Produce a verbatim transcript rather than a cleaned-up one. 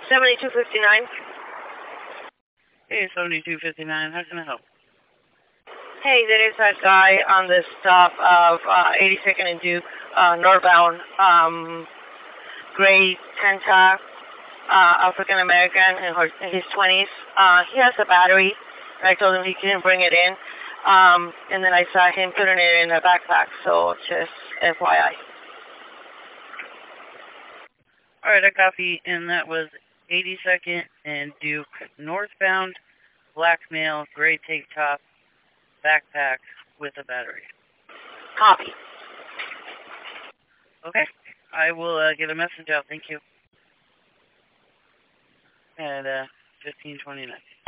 seventy-two fifty-nine. Hey, seventy-two fifty-nine, how can I help? Hey, there is that guy on the stop of uh, eighty-second and Duke, uh, northbound, um, gray Tenta, uh, African American in, her, in his twenties. Uh, he has a battery, and I told him he couldn't bring it in. Um, and then I saw him putting it in a backpack, so just F Y I. Alright, I copy, and that was eighty-second and Duke, northbound, black male, gray tank top, backpack with a battery. Copy. Okay, I will uh, get a message out, thank you. At uh, fifteen twenty-nine.